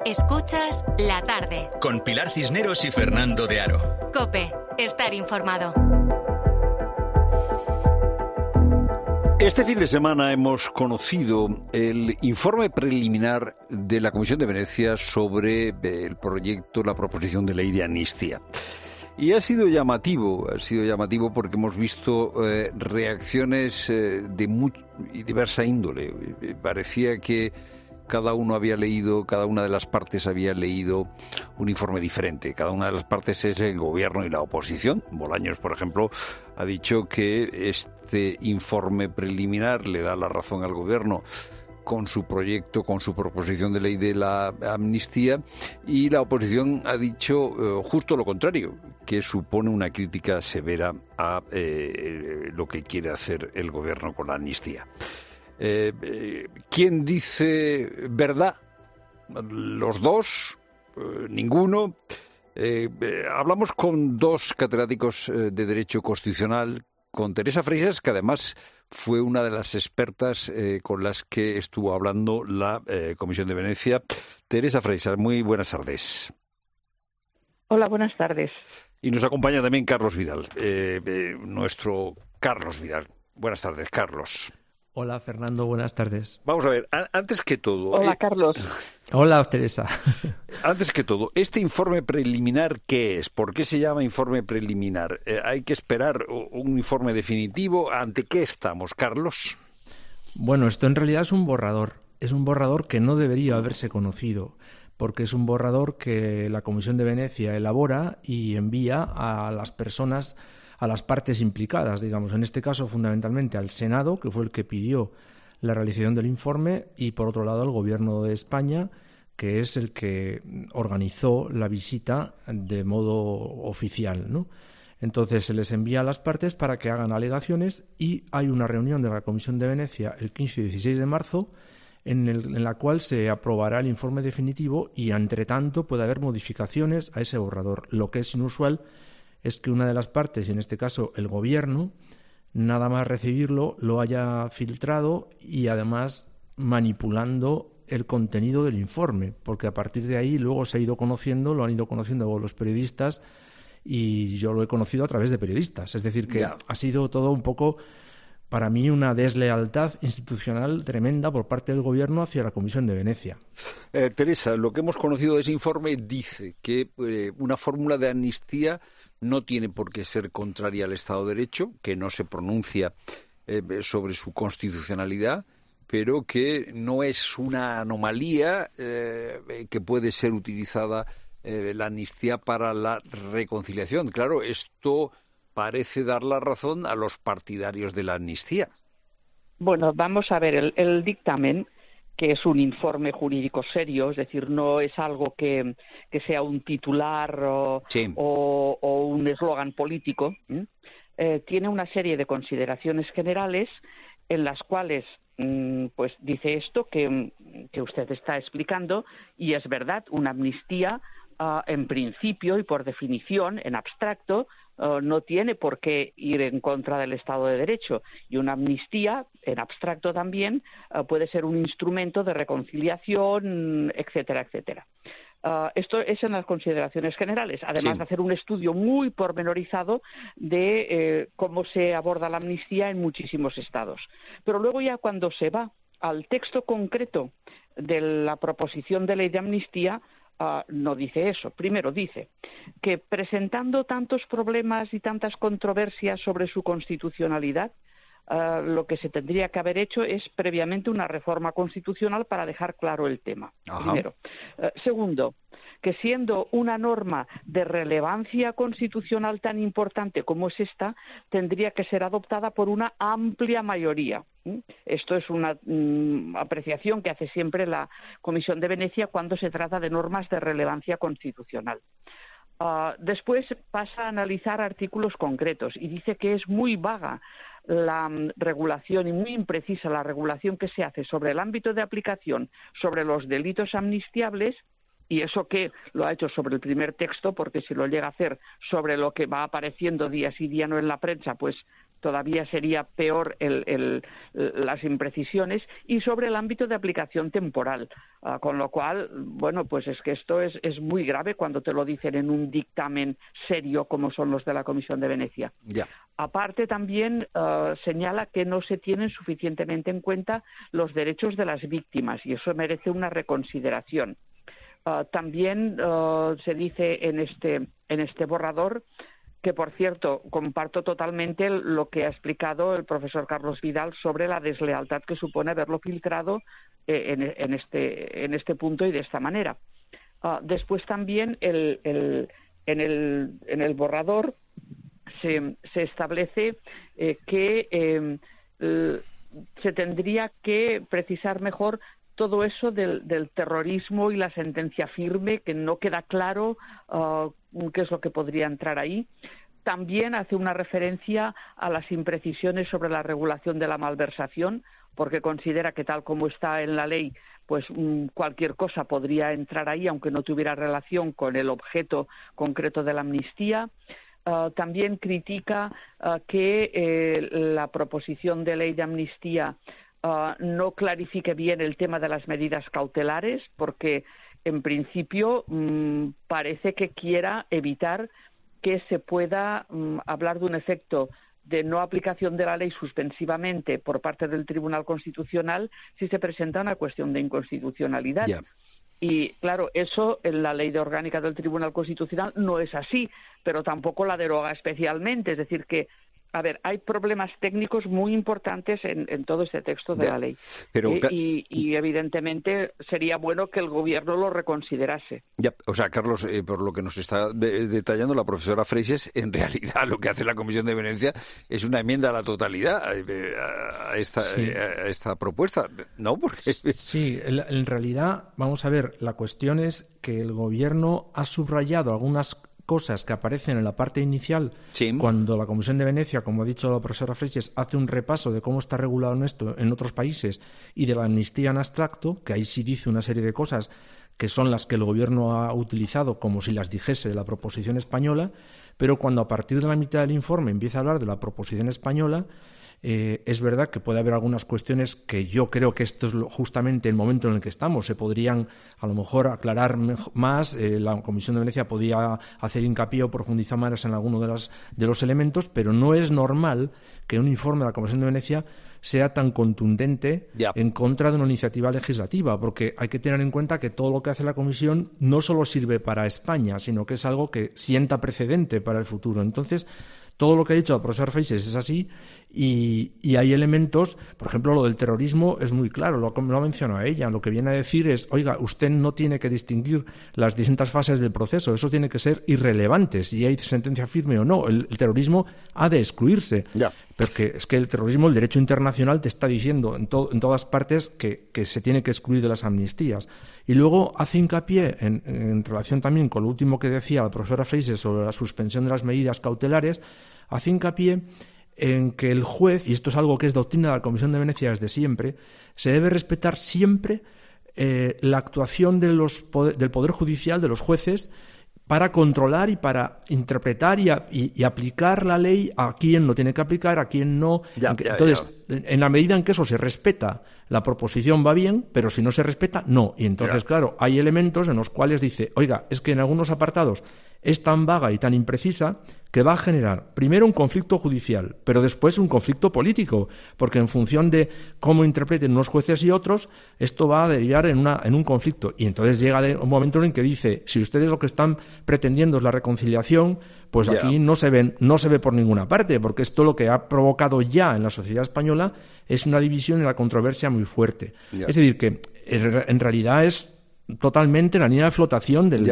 Escuchas La Tarde. Con Pilar Cisneros y Fernando de Aro. COPE. Estar informado. Este fin de semana hemos conocido el informe preliminar de la Comisión de Venecia sobre el proyecto, la proposición de ley de amnistía. Y ha sido llamativo porque hemos visto reacciones de diversa índole. Parecía que cada una de las partes había leído un informe diferente. Cada una de las partes es el gobierno y la oposición. Bolaños, por ejemplo, ha dicho que este informe preliminar le da la razón al gobierno con su proyecto, con su proposición de ley de la amnistía, y la oposición ha dicho justo lo contrario, que supone una crítica severa a lo que quiere hacer el gobierno con la amnistía. ¿Quién dice verdad? ¿Los dos? ¿Ninguno? Hablamos con dos catedráticos de Derecho Constitucional, con Teresa Freixas, que además fue una de las expertas con las que estuvo hablando la Comisión de Venecia. Teresa Freixas, muy buenas tardes. Hola, buenas tardes. Y nos acompaña también Carlos Vidal, nuestro Carlos Vidal. Buenas tardes, Carlos. Hola, Fernando, buenas tardes. Vamos a ver, antes que todo... Hola, Carlos. Hola, Teresa. Antes que todo, ¿este informe preliminar qué es? ¿Por qué se llama informe preliminar? ¿Hay que esperar un informe definitivo? ¿Ante qué estamos, Carlos? Bueno, esto en realidad es un borrador. Es un borrador que no debería haberse conocido, porque es un borrador que la Comisión de Venecia elabora y envía a las personas, a las partes implicadas, digamos, en este caso fundamentalmente al Senado, que fue el que pidió la realización del informe, y por otro lado al Gobierno de España, que es el que organizó la visita de modo oficial, ¿no? Entonces se les envía a las partes para que hagan alegaciones, y hay una reunión de la Comisión de Venecia el 15 y 16 de marzo en la cual se aprobará el informe definitivo, y entre tanto puede haber modificaciones a ese borrador. Lo que es inusual es que una de las partes, y en este caso el Gobierno, nada más recibirlo, lo haya filtrado y además manipulando el contenido del informe, porque a partir de ahí luego se ha ido conociendo, lo han ido conociendo los periodistas, y yo lo he conocido a través de periodistas. Es decir, que ha sido todo un poco, para mí, una deslealtad institucional tremenda por parte del Gobierno hacia la Comisión de Venecia. Teresa, lo que hemos conocido de ese informe dice que una fórmula de amnistía no tiene por qué ser contraria al Estado de Derecho, que no se pronuncia sobre su constitucionalidad, pero que no es una anomalía que puede ser utilizada la amnistía para la reconciliación. Claro, esto parece dar la razón a los partidarios de la amnistía. Bueno, vamos a ver, el dictamen, que es un informe jurídico serio, es decir, no es algo que sea un titular o un eslogan político, tiene una serie de consideraciones generales en las cuales pues dice esto que usted está explicando, y es verdad, una amnistía en principio y por definición, en abstracto, no tiene por qué ir en contra del Estado de Derecho, y una amnistía, en abstracto también, puede ser un instrumento de reconciliación, etcétera, etcétera. Esto es en las consideraciones generales, además de hacer un estudio muy pormenorizado de cómo se aborda la amnistía en muchísimos estados. Pero luego, ya cuando se va al texto concreto de la proposición de ley de amnistía, no dice eso. Primero dice que, presentando tantos problemas y tantas controversias sobre su constitucionalidad, lo que se tendría que haber hecho es previamente una reforma constitucional para dejar claro el tema. Primero. Segundo, que siendo una norma de relevancia constitucional tan importante como es esta, tendría que ser adoptada por una amplia mayoría. Esto es una apreciación que hace siempre la Comisión de Venecia cuando se trata de normas de relevancia constitucional. Después pasa a analizar artículos concretos y dice que es muy vaga la regulación y muy imprecisa la regulación que se hace sobre el ámbito de aplicación sobre los delitos amnistiables, y eso que lo ha hecho sobre el primer texto, porque si lo llega a hacer sobre lo que va apareciendo día sí día no en la prensa, pues todavía sería peor las imprecisiones, y sobre el ámbito de aplicación temporal, con lo cual, bueno, pues es que esto es muy grave cuando te lo dicen en un dictamen serio como son los de la Comisión de Venecia. Ya. Aparte, también señala que no se tienen suficientemente en cuenta los derechos de las víctimas, y eso merece una reconsideración. También se dice en este borrador que, por cierto, comparto totalmente lo que ha explicado el profesor Carlos Vidal sobre la deslealtad que supone haberlo filtrado en este punto y de esta manera. Después también en el borrador se establece que se tendría que precisar mejor todo eso del terrorismo y la sentencia firme, que no queda claro qué es lo que podría entrar ahí. También hace una referencia a las imprecisiones sobre la regulación de la malversación, porque considera que tal como está en la ley, pues cualquier cosa podría entrar ahí, aunque no tuviera relación con el objeto concreto de la amnistía. También critica que la proposición de ley de amnistía no clarifique bien el tema de las medidas cautelares, porque en principio parece que quiera evitar que se pueda hablar de un efecto de no aplicación de la ley suspensivamente por parte del Tribunal Constitucional si se presenta una cuestión de inconstitucionalidad. Yeah. Y claro, eso en la ley de orgánica del Tribunal Constitucional no es así, pero tampoco la deroga especialmente. Es decir que, a ver, hay problemas técnicos muy importantes en todo este texto de la ley. Pero, y evidentemente sería bueno que el Gobierno lo reconsiderase. Ya, o sea, Carlos, por lo que nos está detallando la profesora Freixes, en realidad lo que hace la Comisión de Venecia es una enmienda a la totalidad a esta propuesta, ¿no? Porque... Sí, en realidad, vamos a ver, la cuestión es que el Gobierno ha subrayado algunas cosas que aparecen en la parte inicial, sí, cuando la Comisión de Venecia, como ha dicho la profesora Freixes, hace un repaso de cómo está regulado esto en otros países y de la amnistía en abstracto, que ahí sí dice una serie de cosas que son las que el Gobierno ha utilizado como si las dijese de la proposición española, pero cuando a partir de la mitad del informe empieza a hablar de la proposición española, es verdad que puede haber algunas cuestiones que yo creo que esto es justamente el momento en el que estamos. Se podrían a lo mejor aclarar más, la Comisión de Venecia podía hacer hincapié o profundizar más en alguno de los elementos, pero no es normal que un informe de la Comisión de Venecia sea tan contundente en contra de una iniciativa legislativa, porque hay que tener en cuenta que todo lo que hace la Comisión no solo sirve para España, sino que es algo que sienta precedente para el futuro. Entonces, todo lo que ha dicho el profesor Freixes es así y hay elementos, por ejemplo, lo del terrorismo es muy claro, lo ha mencionado ella. Lo que viene a decir es, oiga, usted no tiene que distinguir las distintas fases del proceso, eso tiene que ser irrelevante, si hay sentencia firme o no. El terrorismo ha de excluirse, porque es que el terrorismo, el derecho internacional te está diciendo en todas partes que se tiene que excluir de las amnistías. Y luego hace hincapié en relación también con lo último que decía la profesora Freixes sobre la suspensión de las medidas cautelares, hace hincapié en que el juez, y esto es algo que es doctrina de la Comisión de Venecia desde siempre, se debe respetar siempre la actuación del Poder Judicial, de los jueces, para controlar y para interpretar y aplicar la ley a quien lo tiene que aplicar, a quien no. Entonces, en la medida en que eso se respeta, la proposición va bien, pero si no se respeta, no. Y entonces, claro, hay elementos en los cuales dice, oiga, es que en algunos apartados es tan vaga y tan imprecisa que va a generar primero un conflicto judicial, pero después un conflicto político, porque en función de cómo interpreten unos jueces y otros, esto va a derivar en un conflicto. Y entonces llega un momento en que dice, si ustedes lo que están pretendiendo es la reconciliación, pues aquí no se ve por ninguna parte, porque esto lo que ha provocado ya en la sociedad española es una división y una controversia muy fuerte. Es decir, que en realidad es totalmente la línea de flotación de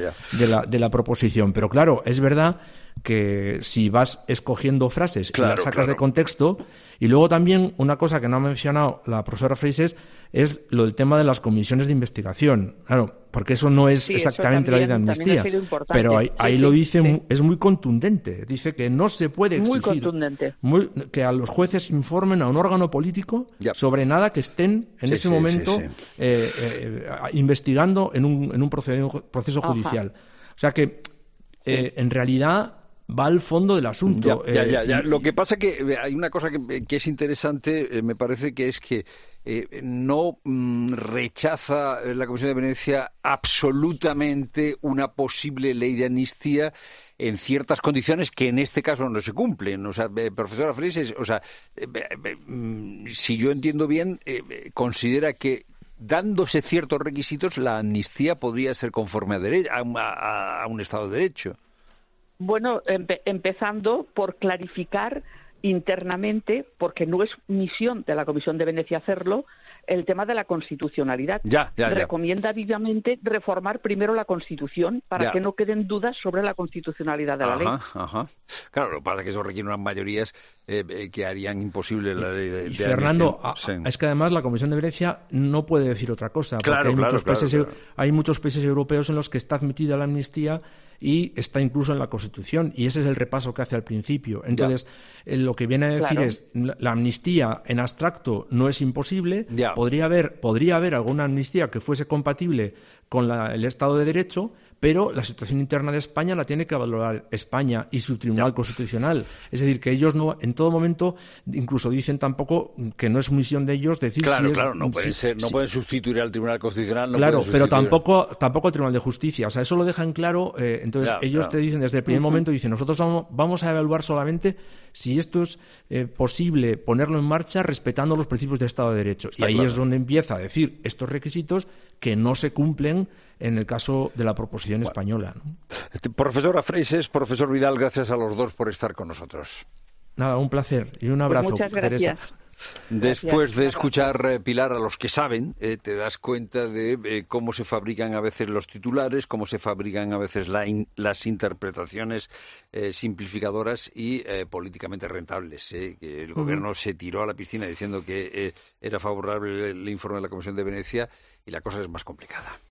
la proposición. Pero claro, es verdad que si vas escogiendo frases y las sacas de contexto, y luego también una cosa que no ha mencionado la profesora Freixes es lo del tema de las comisiones de investigación. Claro, porque eso no es exactamente la ley de amnistía, pero ahí lo dice, es muy contundente. Dice que no se puede exigir que a los jueces informen a un órgano político sobre nada que estén en ese momento investigando en un proceso judicial. O sea que en realidad va al fondo del asunto. Ya. Lo que pasa es que hay una cosa que es interesante, me parece, que es que no rechaza la Comisión de Venecia absolutamente una posible ley de amnistía en ciertas condiciones que en este caso no se cumplen. O sea, profesora Freises, si yo entiendo bien, considera que dándose ciertos requisitos la amnistía podría ser conforme a un Estado de Derecho. Bueno, empezando por clarificar internamente, porque no es misión de la Comisión de Venecia hacerlo, el tema de la constitucionalidad. Ya. Recomienda vivamente reformar primero la Constitución para que no queden dudas sobre la constitucionalidad de la ley. Claro, lo que pasa es que eso requiere unas mayorías que harían imposible la ley de Fernando, amnistía. Es que además la Comisión de Venecia no puede decir otra cosa, porque hay muchos países europeos en los que está admitida la amnistía y está incluso en la Constitución, y ese es el repaso que hace al principio. Entonces, lo que viene a decir es la amnistía en abstracto no es imposible. Podría haber alguna amnistía que fuese compatible con el Estado de Derecho, pero la situación interna de España la tiene que valorar España y su Tribunal Constitucional. Es decir, que ellos no, en todo momento, incluso dicen tampoco que no es misión de ellos decir no pueden sustituir al Tribunal Constitucional. Pero tampoco al Tribunal de Justicia. O sea, eso lo dejan claro. Entonces, ellos te dicen desde el primer momento, dicen, nosotros vamos a evaluar solamente si esto es posible ponerlo en marcha respetando los principios del Estado de Derecho. Y ahí es donde empieza a decir estos requisitos que no se cumplen en el caso de la proposición española, ¿no? Profesora Freises, profesor Vidal, gracias a los dos por estar con nosotros. Nada, un placer y un abrazo, muchas gracias. Teresa. Después de escuchar, Pilar, a los que saben, te das cuenta de cómo se fabrican a veces los titulares, cómo se fabrican a veces las interpretaciones simplificadoras y políticamente rentables. Que el gobierno se tiró a la piscina diciendo que era favorable el informe de la Comisión de Venecia y la cosa es más complicada.